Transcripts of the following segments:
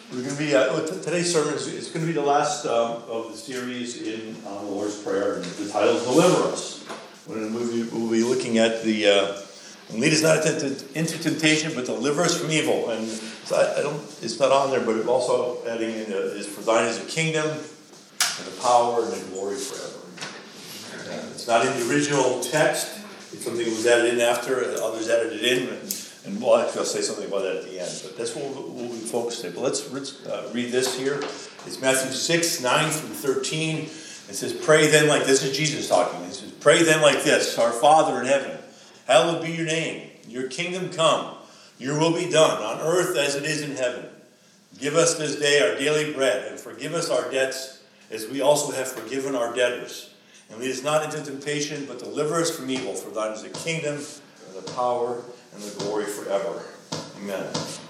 We're going to be, today's sermon is going to be the last of the series in the Lord's Prayer, and the title is Deliver Us. We'll be looking at the, lead us not into temptation, but deliver us from evil. And it's not on there, but also adding in is for thine is the kingdom, and the power, and the glory forever. It's not in the original text. It's something that was added in after, others added it in, and we'll actually say something about that at the end. But that's what we'll be focused on. But let's read this here. It's Matthew 6, 9 through 13. It says, pray then like this. This is Jesus talking. It says, pray then like this. Our Father in heaven, hallowed be your name. Your kingdom come. Your will be done on earth as it is in heaven. Give us this day our daily bread, and forgive us our debts as we also have forgiven our debtors. And lead us not into temptation, but deliver us from evil. For thine is the kingdom, and the power, and the glory forever. Amen.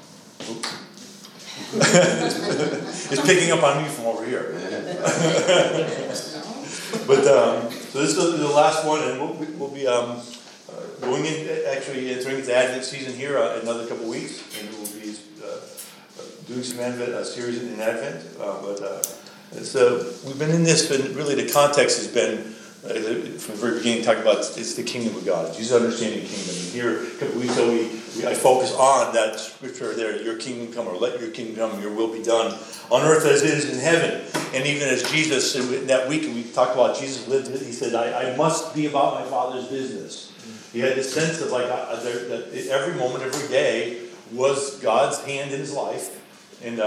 It's picking up on me from over here. But so this is the last one, and we'll be going in, actually entering the Advent season here in another couple of weeks, and we'll be doing some Advent series in Advent. We've been in this, and really the context has been from the very beginning talking about it's the kingdom of God. Jesus understanding the kingdom. And here a couple of weeks ago I focus on that scripture there, your kingdom come, or let your kingdom come, your will be done on earth as it is in heaven. And even as Jesus, in that week we talked about Jesus lived it, he said, I must be about my Father's business. He had this sense of that every moment, every day was God's hand in his life. And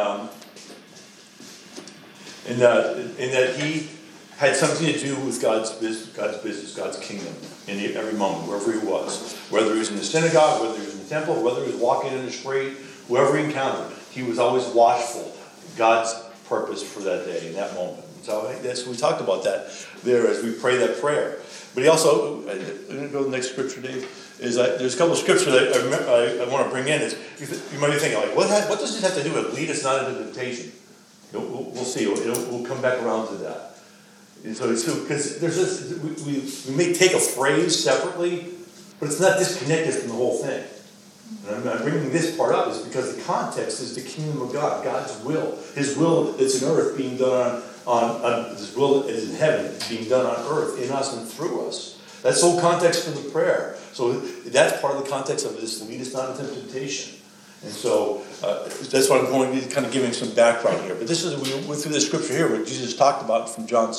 that he had something to do with God's business, God's kingdom, in every moment, wherever he was. Whether he was in the synagogue, whether he was in the temple, whether he was walking in the street, whoever he encountered, he was always watchful. God's purpose for that day, in that moment. So I think we talked about that there as we pray that prayer. But he also, I'm going to go to the next scripture, Dave, is there's a couple of scriptures that I want to bring in. You might be thinking, what does this have to do with lead us not into temptation? We'll see. We'll come back around to that. And so because there's this, we may take a phrase separately, but it's not disconnected from the whole thing. And I'm bringing this part up is because the context is the kingdom of God, God's will, His will that's in earth being done on His will that is in heaven being done on earth in us and through us. That's the whole context for the prayer. So that's part of the context of this. Lead us not into temptation. And so that's what I'm going to be kind of giving some background here. But this is, we went through the scripture here where Jesus talked about from John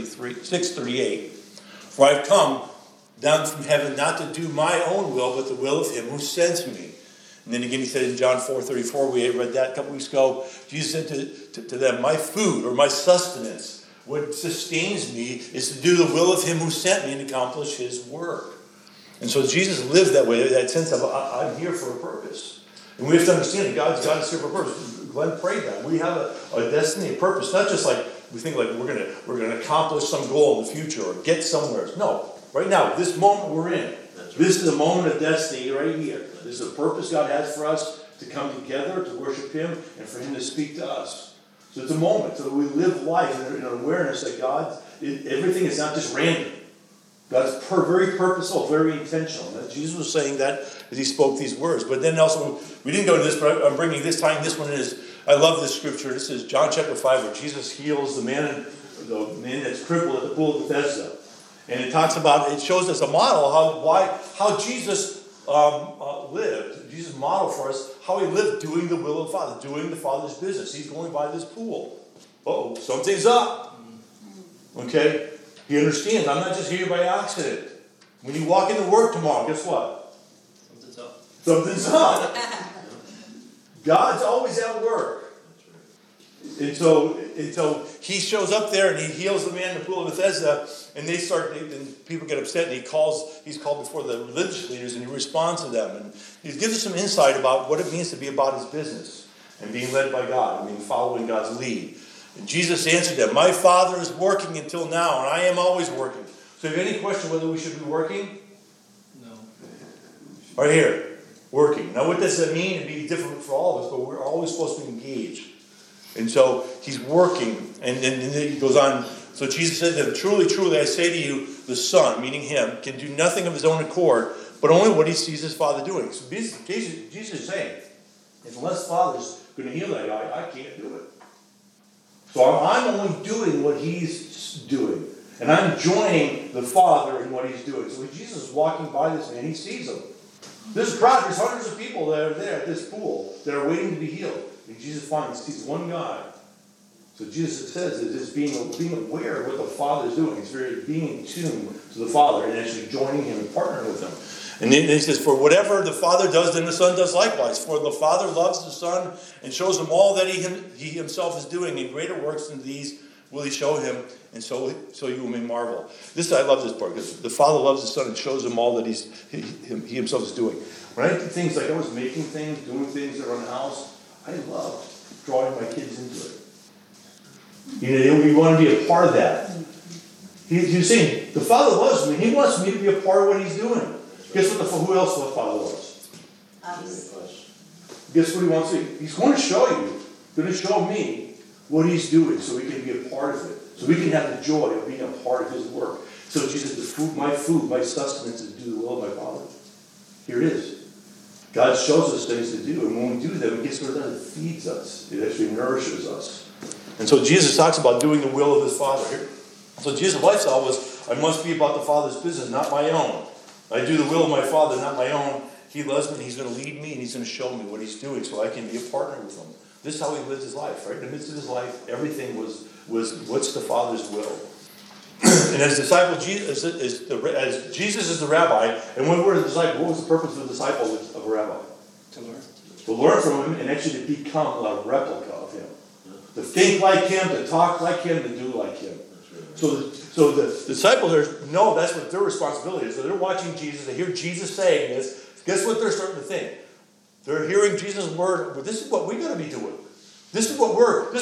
6:38. For I've come down from heaven not to do my own will, but the will of him who sends me. And then again he said in John 4:34, we read that a couple weeks ago, Jesus said to them, my food or my sustenance, what sustains me is to do the will of him who sent me and accomplish his work. And so Jesus lived that way, that sense of I'm here for a purpose. And we have to understand that God's here for a purpose. Glenn prayed that. We have a destiny, a purpose. Not just like we think like we're gonna accomplish some goal in the future or get somewhere. No. Right now, this moment we're in. This is a moment of destiny right here. This is a purpose God has for us to come together, to worship him, and for him to speak to us. So it's a moment. So that we live life in an awareness that everything is not just random. God's very purposeful, very intentional. And Jesus was saying that as he spoke these words. But then also, we didn't go to this, but I'm bringing this time. This one is, I love this scripture. This is John chapter 5, where Jesus heals the man that's crippled at the pool of Bethesda. And it talks about, it shows us a model how Jesus lived. Jesus modeled for us how he lived doing the will of the Father, doing the Father's business. He's going by this pool. Uh-oh, something's up. Okay? He understands, I'm not just here by accident. When you walk into work tomorrow, guess what? Something's up. Something's up. God's always at work. And so he shows up there and he heals the man in the pool of Bethesda, and and people get upset, and he's called before the religious leaders, and he responds to them. And he gives us some insight about what it means to be about his business and being led by God, and following God's lead. And Jesus answered them, my Father is working until now, and I am always working. So if you have any question whether we should be working? No. Right here, working. Now what does that mean? It'd be different for all of us, but we're always supposed to engage. And so he's working, and then he goes on. So Jesus said to them, truly, truly, I say to you, the Son, meaning him, can do nothing of his own accord, but only what he sees his Father doing. So Jesus is saying, unless Father's going to heal that guy. I can't do it. So I'm only doing what he's doing. And I'm joining the Father in what he's doing. So when Jesus is walking by this man, he sees him. There's a crowd, there's hundreds of people that are there at this pool that are waiting to be healed. And Jesus finally sees one guy. So Jesus says it's being aware of what the Father's doing. It's being in tune to the Father and actually joining him and partnering with him. And then he says, for whatever the Father does, then the Son does likewise. For the Father loves the Son and shows him all that he himself is doing. And greater works than these will he show him, and so you may marvel. I love this part, because the Father loves the Son and shows him all that he himself is doing. When I did things like I was making things, doing things around the house, I loved drawing my kids into it. You want to be a part of that. He's saying, the Father loves me. He wants me to be a part of what he's doing. Guess what? Who else the Father loves? Guess what he wants to do? He's going to show you, going to show me what he's doing so we can be a part of it. So we can have the joy of being a part of his work. So Jesus, my sustenance is to do the will of my Father. Here it is. God shows us things to do, and when we do them, guess what it does? It feeds us. It actually nourishes us. And so Jesus talks about doing the will of his Father here. So Jesus' lifestyle was, I must be about the Father's business, not my own. I do the will of my Father, not my own. He loves me, and he's going to lead me, and he's going to show me what he's doing so I can be a partner with him. This is how he lived his life, right? In the midst of his life, everything was what's the Father's will. And as disciple, as Jesus is the rabbi, and when we're a disciple, what was the purpose of a disciple of a rabbi? To learn. To learn from him and actually to become a replica of him. To think like him, to talk like him, to do like him. So the disciples know that's what their responsibility is. So they're watching Jesus, they hear Jesus saying this. Guess what they're starting to think? They're hearing Jesus' word. Well, this is what we got to be doing. This is what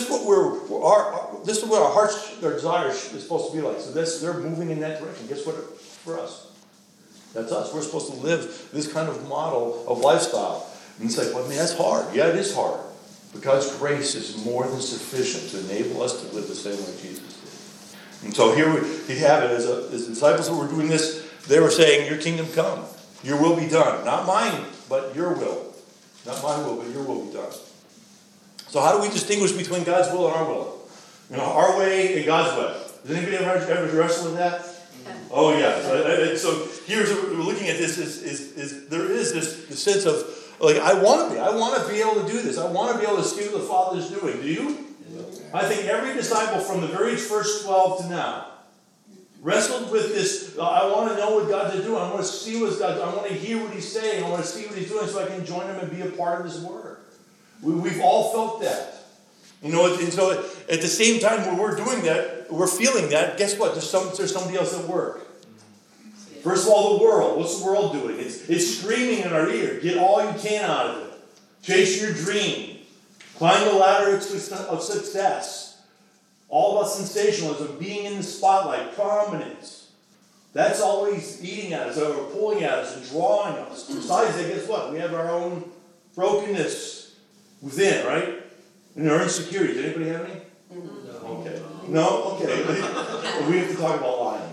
our hearts, our desires is supposed to be like. So they're moving in that direction. Guess what? For us, that's us. We're supposed to live this kind of model of lifestyle. And it's like, well, man, that's hard. Yeah, it is hard. But God's grace is more than sufficient to enable us to live the same way Jesus did. And so here we have it. As the disciples who were doing this, they were saying, your kingdom come. Your will be done. Not mine, but your will. Not my will, but your will be done. So how do we distinguish between God's will and our will? Our way and God's way. Does anybody ever wrestle with that? Oh yeah. So here's what we're looking at. This is there is this sense of like I want to be able to do this. I want to be able to see what the Father is doing. Do you? I think every disciple from the very first 12 to now wrestled with this. I want to know what God's doing. I want to see what God's doing. I want to hear what he's saying. I want to see what he's doing so I can join him and be a part of his work. We've all felt that. And so at the same time when we're doing that, we're feeling that, guess what? There's somebody else at work. First of all, the world. What's the world doing? It's screaming in our ear. Get all you can out of it. Chase your dream. Climb the ladder of success. All about sensationalism, being in the spotlight, prominence. That's always eating at us, or pulling at us, and drawing us. Besides that, guess what? We have our own brokenness within, right? And our insecurities. Anybody have any? No. Okay. No? Okay. We have to talk about lying.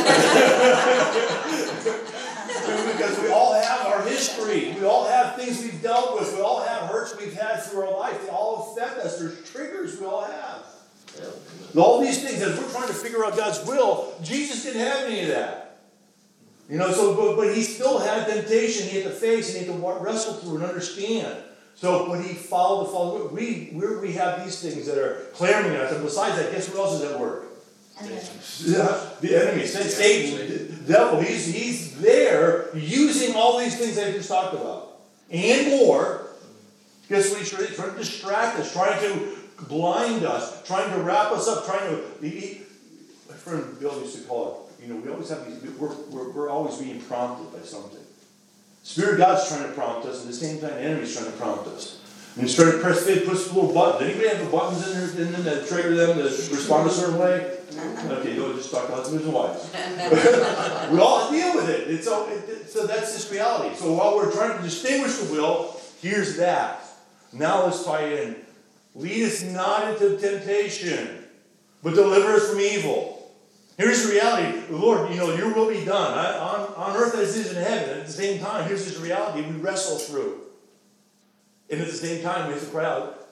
Because we all have our history. We all have things we've dealt with. We all have hurts we've had through our life. They all affect us. There's triggers we all have. All these things, as we're trying to figure out God's will, Jesus didn't have any of that. But he still had temptation he had to face and he had to wrestle through and understand. So, but he followed the follow. We have these things that are clamoring at us. And besides that, guess what else is at work? The enemy, Satan, the devil. He's there using all these things I just talked about. And more. Guess what he's trying to distract us, trying to blind us, trying to wrap us up, my friend Bill used to call it, we always have these, we're always being prompted by something. Spirit of God's trying to prompt us, and at the same time the enemy's trying to prompt us. And he's trying to push little buttons. Anybody have the buttons in there that trigger them to respond a certain way? Okay, you'll just talk to husbands and wives. We all deal with it. So that's this reality. So while we're trying to distinguish the will, here's that. Now let's tie in. Lead us not into temptation, but deliver us from evil. Here's the reality. Lord, your will be done. On earth as it is in heaven. At the same time, here's this reality we wrestle through. And at the same time, we have to cry out,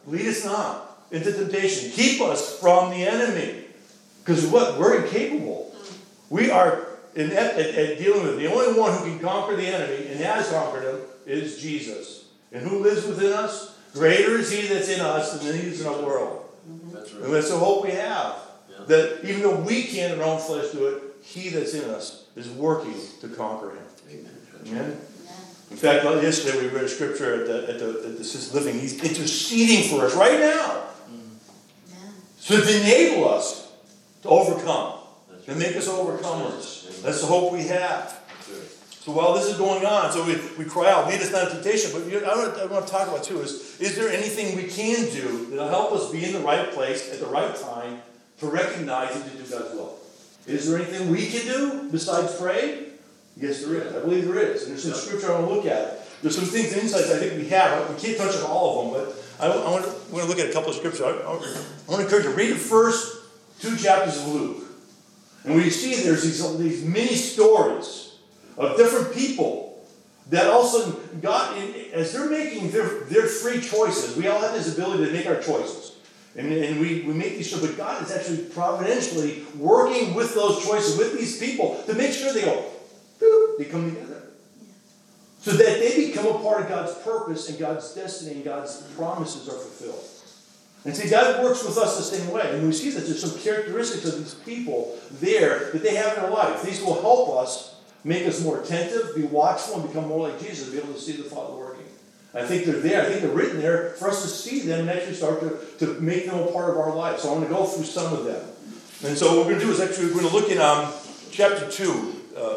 lead us not into temptation. Keep us from the enemy. Because what? We're incapable. We are at dealing with it. The only one who can conquer the enemy, and has conquered him, is Jesus. And who lives within us? Greater is he that's in us than he is in the world. That's right. And that's the hope we have. Yeah. That even though we can't in our own flesh do it, he that's in us is working to conquer him. Amen. Amen? In fact, yesterday we read a scripture at the assisted living. He's interceding for us right now. So to enable us to overcome. And make us overcomers. That's the hope we have. So while this is going on, so we cry out, lead us not into temptation. But I want to talk about too is there anything we can do that'll help us be in the right place at the right time to recognize and to do God's will? Is there anything we can do besides pray? Yes, there is. I believe there is. And there's some scripture I want to look at. There's some things, insights I think we have. We can't touch on all of them, but I want to look at a couple of scriptures. I want to encourage you to read the first 2 chapters of Luke. And we see there's these many stories of different people that all of a sudden God, as they're making their free choices, we all have this ability to make our choices. And we make these choices, but God is actually providentially working with those choices, with these people, to make sure they go, boop, they come together. So that they become a part of God's purpose and God's destiny and God's promises are fulfilled. And see, God works with us the same way. And we see that there's some characteristics of these people there that they have in their life. These will help us, make us more attentive, be watchful, and become more like Jesus, be able to see the Father working. I think they're there. I think they're written there for us to see them and actually start to make them a part of our life. So I want to go through some of them. And so what we're going to do is actually we're going to look in chapter 2.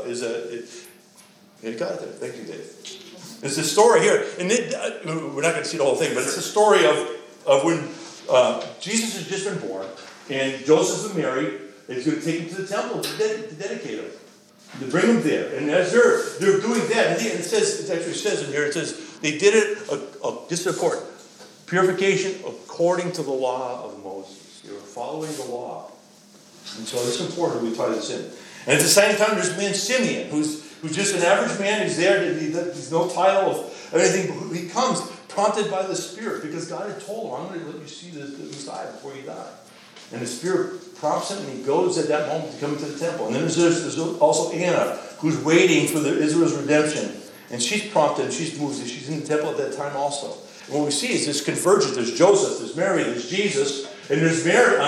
You got it there. Thank you, Dave. There's a story here. And we're not going to see the whole thing, but it's a story of when Jesus has just been born, and Joseph and Mary is going to take him to the temple to dedicate him, to bring him there. And as they're doing that, and it actually says in here, it says they did it just according purification according to the law of Moses. They were following the law, and so it's important we tie this in. And at the same time, there's man Simeon, who's just an average man. He's there. He's no title of anything. He comes prompted by the Spirit, because God had told him, I'm going to let you see the Messiah before you die. And the Spirit prompts him, and he goes at that moment to come into the temple. And then there's also Anna, who's waiting for Israel's redemption. And she's prompted, and she's moved. She's in the temple at that time also. And what we see is this convergence. There's Joseph, there's Mary, there's Jesus, and there's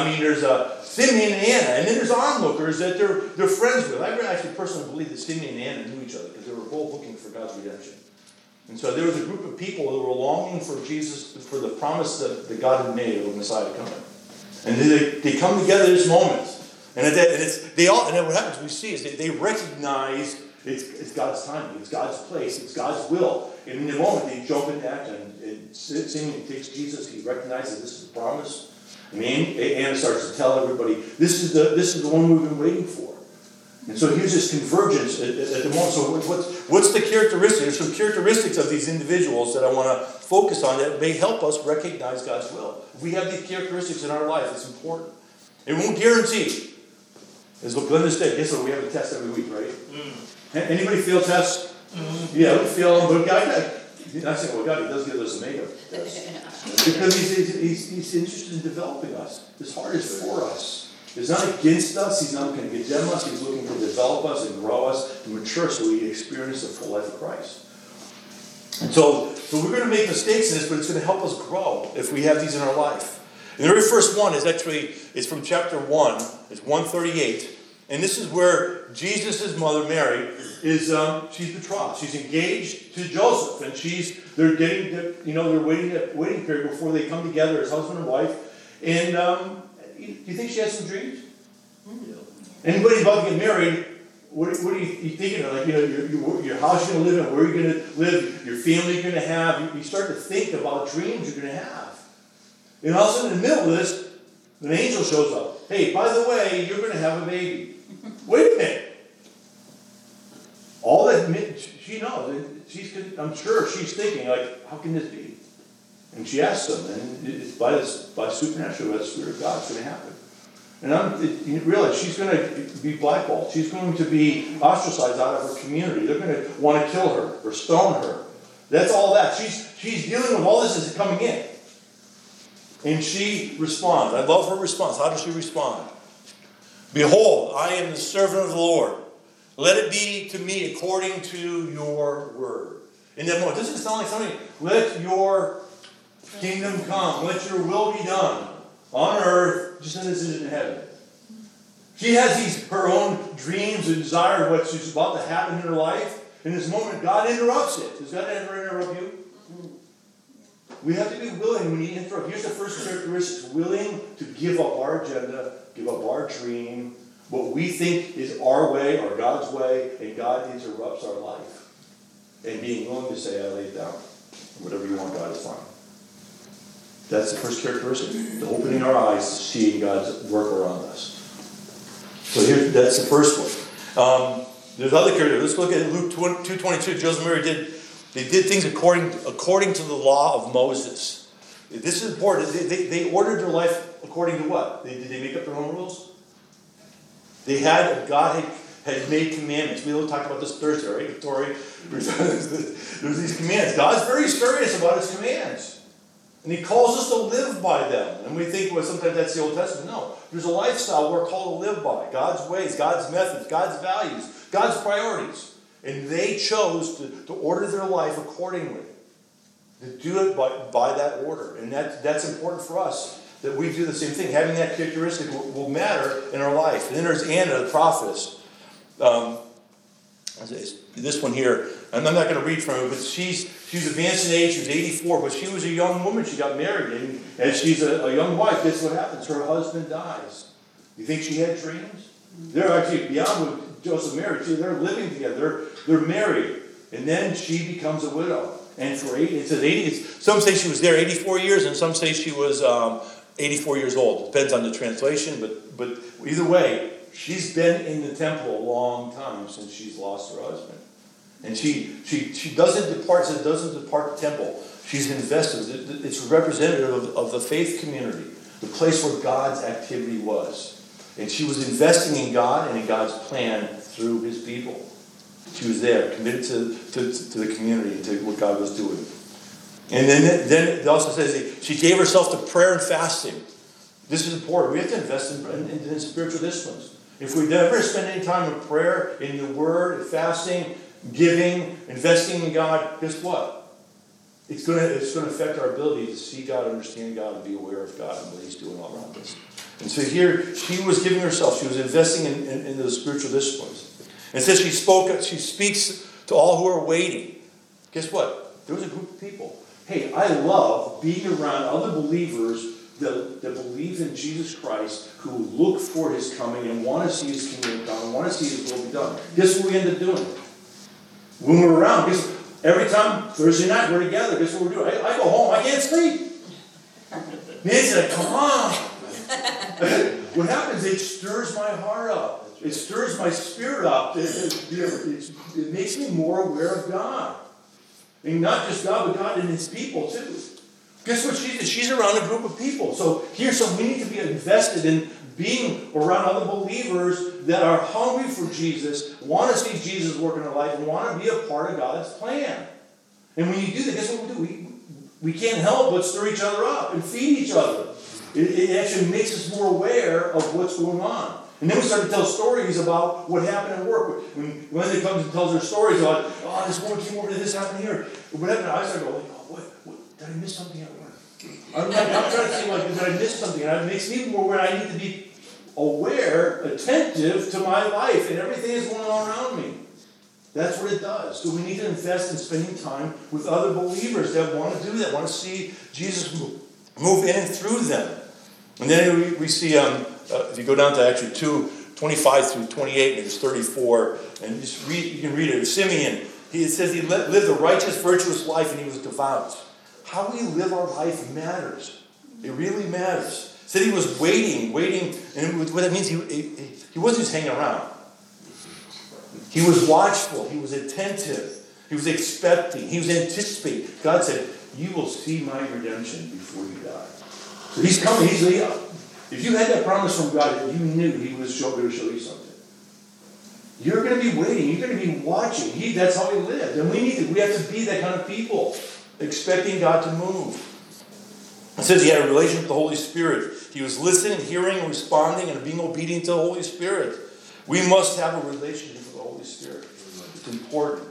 Simeon and Anna. And then there's onlookers that they're friends with. I actually personally believe that Simeon and Anna knew each other, because they were both looking for God's redemption. And so there was a group of people who were longing for Jesus, for the promise that God had made of the Messiah coming. And they come together at this moment. And what happens we see is they recognize it's God's timing, it's God's place, it's God's will. And in the moment they jump into action. And Simeon takes Jesus, he recognizes this is the promise. And Anna starts to tell everybody, this is the one we've been waiting for. And so here's this convergence at the moment. So what's the characteristic? There's some characteristics of these individuals that I want to focus on that may help us recognize God's will. If we have these characteristics in our life, it's important. It won't guarantee. As Glenda said, guess what? We have a test every week, right? Anybody fail tests? Yeah, we fail them. But God, I say, well, God, he does give us a makeup test. Because he's interested in developing us. His heart is for us. He's not against us. He's not looking to condemn us. He's looking to develop us and grow us and mature so we experience the full life of Christ. And so we're going to make mistakes in this, but it's going to help us grow if we have these in our life. And the very first one is from chapter 1. It's 138. And this is where Jesus' mother, Mary, is she's betrothed. She's engaged to Joseph. And they're waiting that waiting period before they come together as husband and wife. And do you think she has some dreams? Anybody about to get married, what are you thinking of? Like, your house you're going to live in, where you're going to live, your family you're going to have. You start to think about dreams you're going to have. And all of a sudden, in the middle of this, an angel shows up. Hey, by the way, you're going to have a baby. Wait a minute. All that she knows, I'm sure she's thinking, like, how can this be? And she asks him, and it's by supernatural, by the Spirit of God, it's going to happen. And you realize she's going to be blackballed. She's going to be ostracized out of her community. They're going to want to kill her or stone her. That's all that. She's dealing with all this as it's coming in. And she responds. I love her response. How does she respond? Behold, I am the servant of the Lord. Let it be to me according to your word. In that moment, doesn't it sound like something? Let your kingdom come. Let your will be done on earth just as it is in heaven. She has her own dreams and desires of what she's about to happen in her life. In this moment, God interrupts it. Does God ever interrupt you? We have to be willing when He interrupts. Here's the first characteristic. Willing to give up our agenda, give up our dream, what we think is our way or God's way, and God interrupts our life. And being willing to say, I lay it down. Whatever you want, God, is fine. That's the first characteristic. The opening our eyes to seeing God's work around us. So that's the first one. There's other characteristics. Let's look at Luke 2:22. Joseph and Mary did things according to the law of Moses. This is important. They ordered their life according to what? Did they make up their own rules? God had made commandments. We will talk about this Thursday, right, Victoria? There's these commands. God's very serious about His commands. And He calls us to live by them. And we think, well, sometimes that's the Old Testament. No. There's a lifestyle we're called to live by. God's ways, God's methods, God's values, God's priorities. And they chose to order their life accordingly. To do it by that order. And that's important for us, that we do the same thing. Having that characteristic will matter in our life. And then there's Anna, the prophetess. This one here, and I'm not going to read from her, but she's advanced in age. She was 84, but she was a young woman. She got married, and as she's a young wife, guess what happens? Her husband dies. You think she had dreams? They're actually beyond what Joseph married. They're living together. They're married, and then she becomes a widow. And for it says 80. Some say she was there 84 years, and some say she was 84 years old. Depends on the translation, but either way, she's been in the temple a long time since she's lost her husband. And she doesn't depart the temple. She's invested. It's representative of the faith community, the place where God's activity was. And she was investing in God and in God's plan through His people. She was there, committed to the community, to what God was doing. And then it also says she gave herself to prayer and fasting. This is important. We have to invest in spiritual disciplines. If we never spend any time in prayer, in the Word, fasting, giving, investing in God, guess what? It's going to affect our ability to see God, understand God, and be aware of God and what He's doing all around us. And so here, she was giving herself. She was investing in the spiritual disciplines. And it says she speaks to all who are waiting. Guess what? There was a group of people. Hey, I love being around other believers that believe in Jesus Christ, who look for His coming and want to see His kingdom come and want to see His will be done. Guess what we end up doing? When we're around, every time Thursday night we're together, guess what we're doing? I go home, I can't sleep. Nancy's like, come on. What happens, it stirs my heart up. It stirs my spirit up. It makes me more aware of God. And not just God, but God and His people too. Guess what she did? She's around a group of people. So we need to be invested in being around other believers that are hungry for Jesus, want to see Jesus work in their life, and want to be a part of God's plan. And when you do that, guess what we do? We can't help but stir each other up and feed each other. It actually makes us more aware of what's going on. And then we start to tell stories about what happened at work. When Linda comes and tells her stories about, this woman came over to this happened here. Whatever, I start going, what? Did I miss something at work? I'm trying to see, did I miss something? And it makes me more aware. I need to be aware, attentive to my life and everything that's going on around me. That's what it does. So we need to invest in spending time with other believers that want to do that, want to see Jesus move in and through them. And then we see, if you go down to actually 2:25 through 28, and it's 34, and you can read it. Simeon, it says he lived a righteous, virtuous life, and he was devout. How we live our life matters. It really matters. It said he was waiting, and what that means, he wasn't just hanging around. He was watchful. He was attentive. He was expecting. He was anticipating. God said, you will see my redemption before you die. So He's coming. If you had that promise from God, you knew He was going to show you something. You're going to be waiting. You're going to be watching. That's how He lived. And we have to be that kind of people, expecting God to move. It says he had a relationship with the Holy Spirit. He was listening, hearing, responding, and being obedient to the Holy Spirit. We must have a relationship with the Holy Spirit. It's important.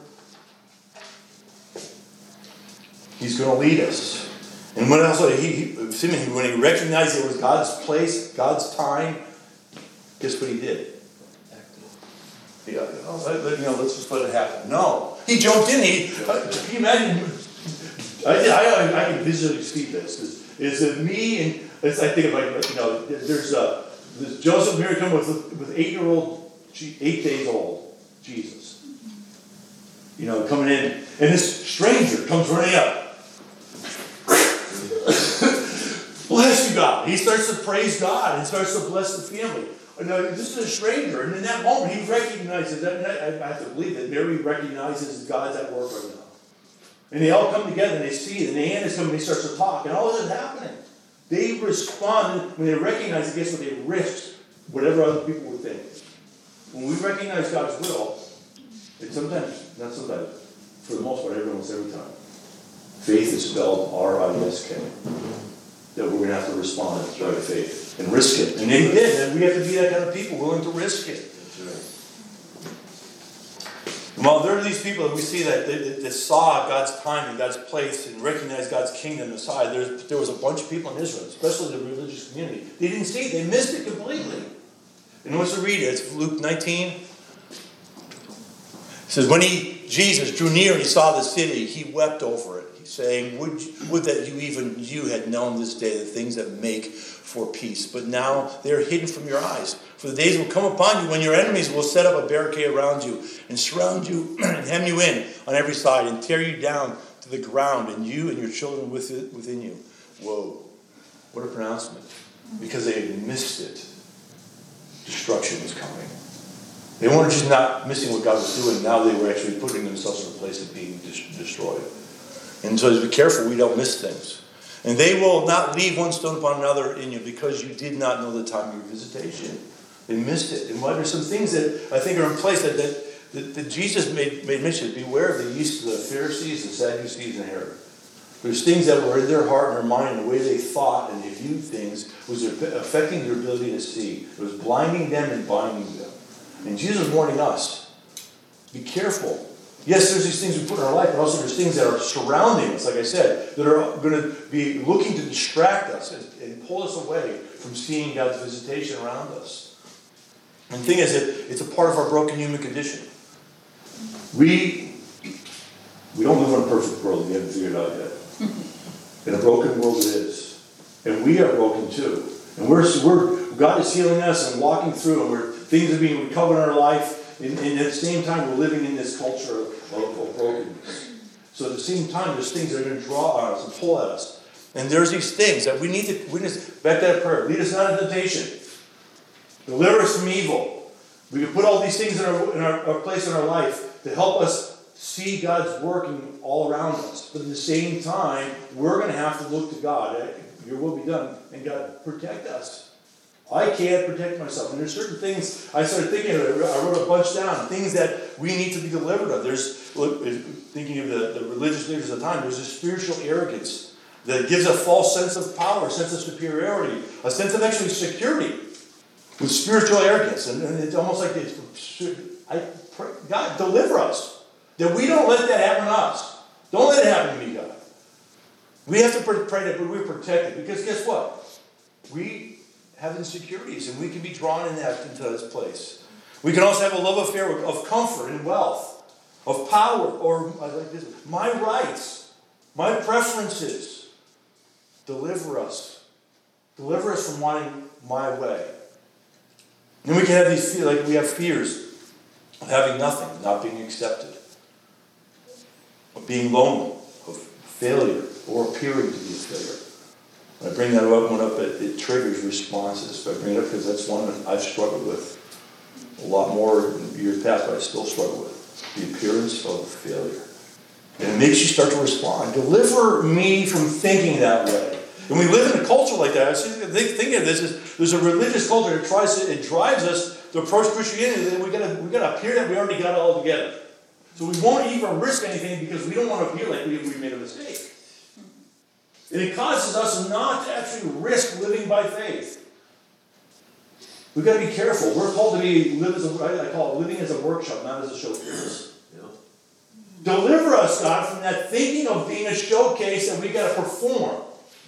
He's going to lead us. And when when he recognized it was God's place, God's time, guess what he did? Let's just let it happen. No. He jumped in. Can you imagine? I can visually see this. It's me and I think of there's Joseph and Mary come with 8 days old Jesus. Coming in, and this stranger comes running up. Bless you, God. He starts to praise God and starts to bless the family. This is a stranger, and in that moment he recognizes that. And I have to believe that Mary recognizes God's at work right now. And they all come together and they see it, and Anna's coming and he starts to talk, and all this is happening. They respond when they recognize it. Guess what? They risk whatever other people would think. When we recognize God's will, it's sometimes, not sometimes, for the most part, almost every time. Faith is spelled R-I-S-K. That we're going to have to respond by faith and risk it. And they did, and we have to be that kind of people willing to risk it. Well, there are these people that we see that saw God's time and God's place and recognized God's kingdom aside. There was a bunch of people in Israel, especially the religious community. They didn't see it. They missed it completely. And let's read it. It's Luke 19. It says, when Jesus drew near and he saw the city, he wept over it, saying, would that you had known this day the things that make for peace. But now they are hidden from your eyes. For the days will come upon you when your enemies will set up a barricade around you and surround you and hem you in on every side and tear you down to the ground, and you and your children within you. Whoa. What a pronouncement. Because they had missed it. Destruction was coming. They weren't just not missing what God was doing. Now they were actually putting themselves in a place of being destroyed. And so be careful we don't miss things. And they will not leave one stone upon another in you because you did not know the time of your visitation. They missed it. And there's some things that I think are in place that Jesus made mention. Beware of the yeast of the Pharisees, the Sadducees, and Herod. There's things that were in their heart and their mind, and the way they thought and they viewed things was affecting their ability to see. It was blinding them and binding them. And Jesus is warning us, be careful. Yes, there's these things we put in our life, but also there's things that are surrounding us, like I said, that are going to be looking to distract us and pull us away from seeing God's visitation around us. And the thing is that it's a part of our broken human condition. We don't live in a perfect world. We haven't figured it out yet. In a broken world it is. And we are broken too. And God is healing us and walking through, and things are being recovered in our life. And at the same time, we're living in this culture of brokenness. So at the same time, there's things that are going to draw on us and pull at us. And there's these things that we need to witness. Back to that prayer. Lead us not into temptation. Deliver us from evil. We can put all these things in our place in our life to help us see God's working all around us. But at the same time, we're going to have to look to God. Your will be done. And God, protect us. I can't protect myself. And there's certain things I started thinking of. I wrote a bunch down. Things that we need to be delivered of. Thinking of the religious leaders of the time, there's a spiritual arrogance that gives a false sense of power, a sense of superiority, a sense of actually security with spiritual arrogance. And it's almost like God, deliver us. That we don't let that happen to us. Don't let it happen to me, God. We have to pray that we're protected. Because guess what? We have insecurities, and we can be drawn into this place. We can also have a love affair of comfort and wealth, of power, or like this, my rights, my preferences. Deliver us. Deliver us from wanting my way. And we can have these we have fears of having nothing, not being accepted, of being lonely, of failure, or appearing to be a failure. When I bring that one up, it triggers responses. So I bring it up because that's one that I've struggled with a lot more in years past, but I still struggle with. The appearance of failure. And it makes you start to respond. Deliver me from thinking that way. And we live in a culture like that. I think of this as there's a religious culture that drives us to approach Christianity, and we got to appear that we already got it all together. So we won't even risk anything because we don't want to appear like we made a mistake. And it causes us not to actually risk living by faith. We've got to be careful. We're called to I call it living as a workshop, not as a showcase. Deliver us, God, from that thinking of being a showcase that we got to perform.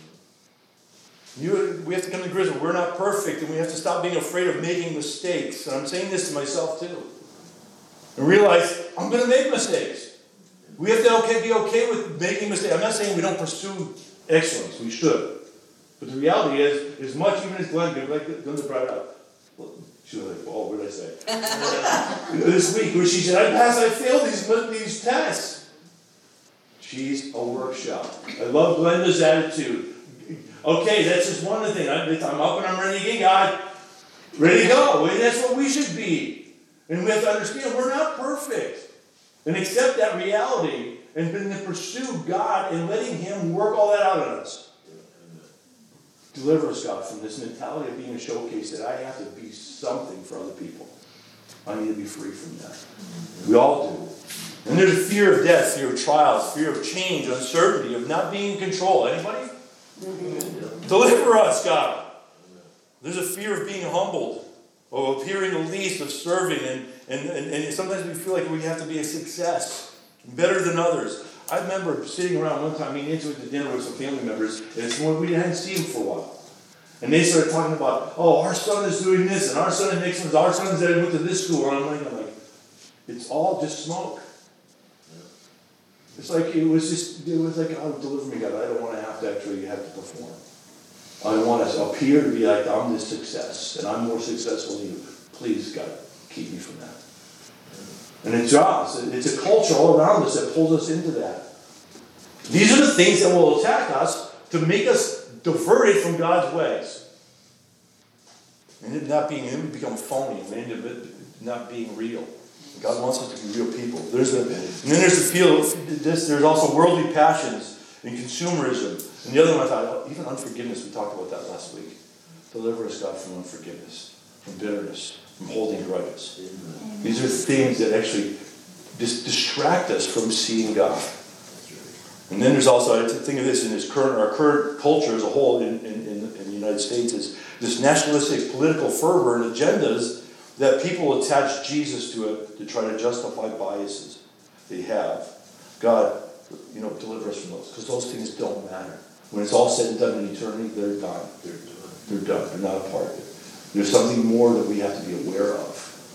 We have to come to grips with we're not perfect, and we have to stop being afraid of making mistakes. And I'm saying this to myself too. And realize I'm going to make mistakes. We have to be okay with making mistakes. I'm not saying we don't pursue excellence. We should. But the reality is, as much even as Glenda brought it up. She was like, oh, what did I say? This week, where she said, I failed these tests. She's a workshop. I love Glenda's attitude. Okay, that's just one of the things. I'm up and I'm ready again, God. Ready to go. And that's what we should be. And we have to understand we're not perfect. And accept that reality and then pursue God and letting Him work all that out on us. Deliver us, God, from this mentality of being a showcase that I have to be something for other people. I need to be free from that. We all do. And there's a fear of death, fear of trials, fear of change, uncertainty, of not being in control. Anybody? Deliver us, God. There's a fear of being humbled, of appearing the least, of serving, and sometimes we feel like we have to be a success, better than others. I remember sitting around one time, eating into dinner with some family members, and it's when we hadn't seen them for a while. And they started talking about, oh, our son is doing this, and our son is next one, our son's that went to this school. And I'm like, it's all just smoke. It's like, it was like, oh, deliver me, God. I don't want to have to perform. I want to appear to be like, I'm this success, and I'm more successful than you. Please, God, keep me from that. And it's us. It's a culture all around us that pulls us into that. These are the things that will attack us to make us diverted from God's ways. And it would become phony, and not being real. God wants us to be real people. And then there's also worldly passions and consumerism. And the other one I thought, even unforgiveness, we talked about that last week. Deliver us, God, from unforgiveness, from bitterness, from holding grudges. Amen. These are things that actually distract us from seeing God. And then there's also, I think of this in our current culture as a whole in the United States, is this nationalistic political fervor and agendas that people attach Jesus to it to try to justify biases they have. God, deliver us from those, because those things don't matter. When it's all said and done in eternity, they're done. They're done. They're not a part of it. There's something more that we have to be aware of.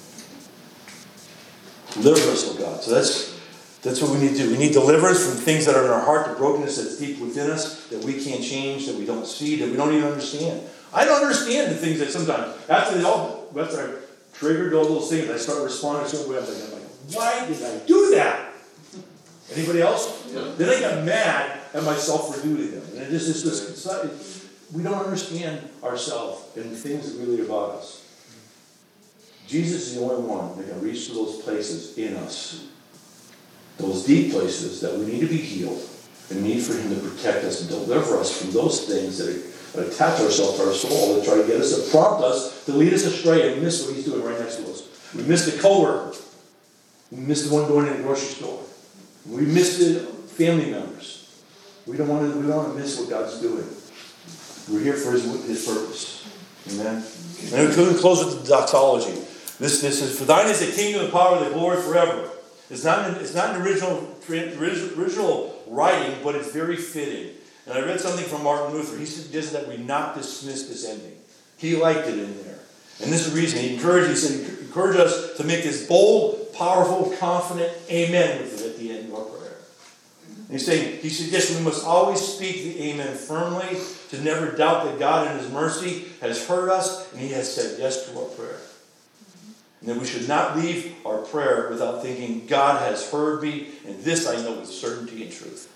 Deliver us, oh God. So that's what we need to do. We need deliverance from things that are in our heart, the brokenness that's deep within us, that we can't change, that we don't see, that we don't even understand. I don't understand the things that sometimes, after I triggered all those things, I start responding to something. I'm like, why did I do that? Anybody else? Yeah. Then I got mad at myself for doing them. And we don't understand ourselves and the things that really are about us. Jesus is the only one that can reach to those places in us, those deep places that we need to be healed and need for Him to protect us and deliver us from those things that attach ourselves to our soul, that try to get us, to prompt us, to lead us astray and miss what He's doing right next to us. We missed the coworker. We missed the one going in the grocery store. We missed the family members. We don't want to miss what God's doing. We're here for His purpose. Amen. And we close with the doxology. This is, for thine is the kingdom, the power, the glory forever. It's not an original writing, but it's very fitting. And I read something from Martin Luther. He suggested that we not dismiss this ending. He liked it in there. And this is the reason. He encouraged us to make this bold, powerful, confident amen with it at the end of our prayer. And he suggests we must always speak the amen firmly, to never doubt that God in His mercy has heard us and He has said yes to our prayer. And that we should not leave our prayer without thinking, God has heard me, and this I know with certainty and truth.